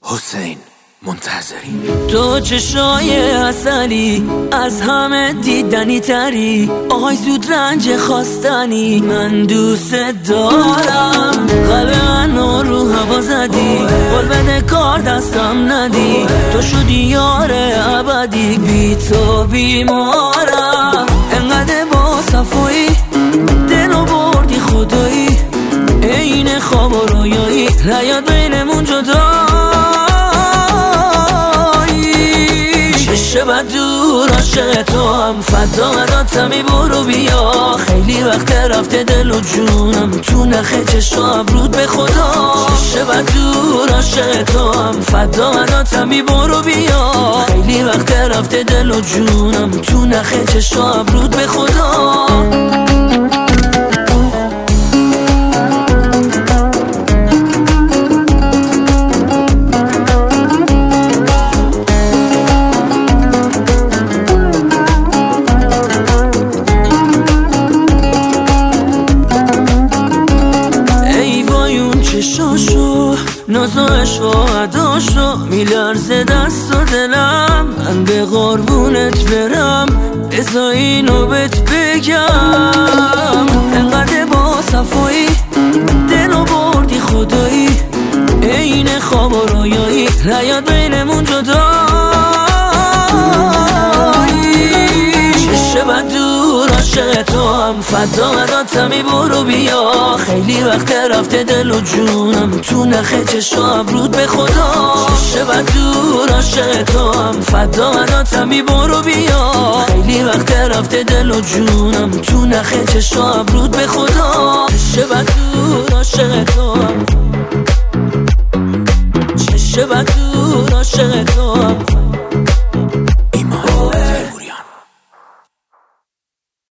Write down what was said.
حسین منتظری. تو چشای عسلی از همه دیدنی تری، آهای زود رنج خواستنی، من دوست دارم. قلب منو رو هوا زدی، قول بده کار دستم ندی، تو شدی یار ابدی، بی تو بیمارم. انقدر با صفایی دلو بردی خدایی، این خواب و رویایی نیاد بینمون جدا. بد دور عاشق تو هم، فدا مداتمی برو بیا، خیلی وقت رفته دل و جونم تو نخه چشم ابرود به خدا. بد دور عاشق تو هم، فدا مداتمی برو بیا، خیلی وقت رفته دل و جونم تو نخه چشم ابرود به خدا. ناز و عشق و عداشو میلرزه دست و دلم، من به قربونت برم بذار اینو بهت بگم. انقدر با صفایی دلو بردی خدایی، این خواب و رویایی نیاد بینمون جدایی. بد دور عاشق تو هم، فدا مداتمی برو بیا، خیلی وقت رفته دل و جونم تو نخه چشم ابرود به خدا. بد دور عاشق تو هم، فدا مداتمی برو بیا، خیلی وقت رفته دل و جونم تو نخه چشم ابرود به خدا. بد دور عاشق تو هم، بد دور عاشق تو هم.